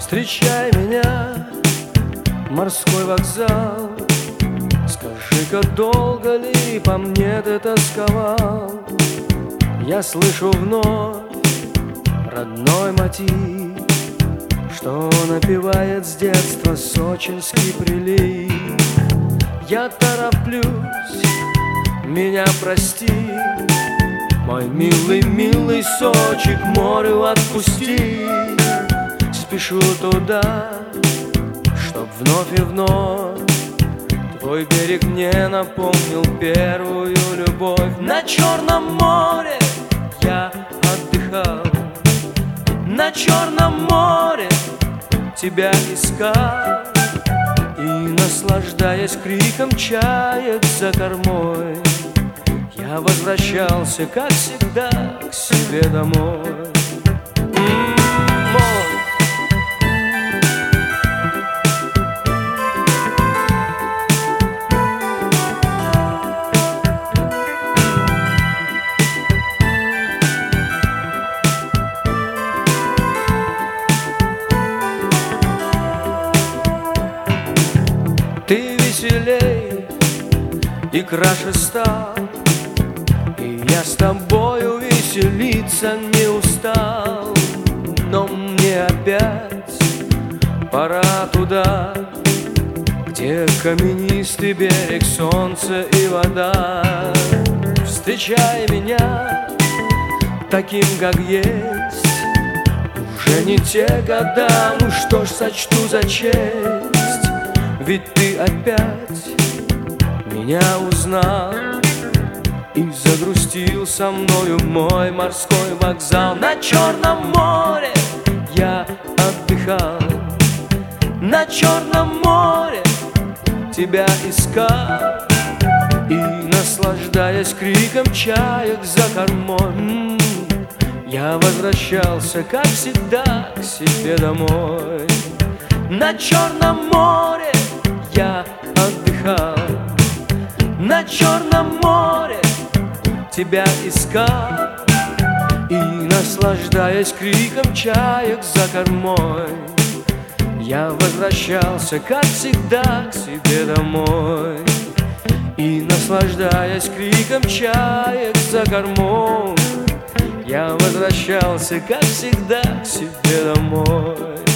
Встречай меня, морской вокзал. Скажи-ка, долго ли по мне ты тосковал? Я слышу вновь родной мотив, что напевает с детства сочинский прилив. Я тороплюсь, меня прости, мой милый, милый Сочи, к морю отпусти. Спешу туда, чтоб вновь и вновь твой берег мне напомнил первую любовь. На Черном море я отдыхал, на Черном море тебя искал, и, наслаждаясь криком чаек за кормой, я возвращался, как всегда, к себе домой. Ты веселей и краше стал, и я с тобою веселиться не устал. Но мне опять пора туда, где каменистый берег, солнце и вода. Встречай меня таким, как есть, уже не те года, ну что ж, сочту за честь. Ведь ты опять меня узнал и загрустил со мною мой морской вокзал. На Черном море я отдыхал, на Черном море тебя искал, и, наслаждаясь криком чаек за кормой, я возвращался, как всегда, к себе домой. На Черном море я отдыхал, на Черном море тебя искал, и, наслаждаясь криком чаек за кормой, я возвращался, как всегда, к себе домой. И, наслаждаясь криком чаек за кормой, я возвращался, как всегда, к себе домой.